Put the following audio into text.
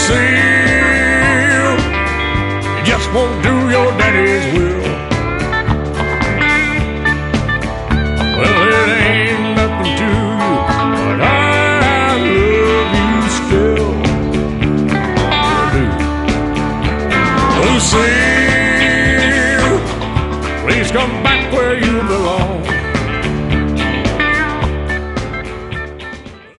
seal. You just won't do your daddy's will.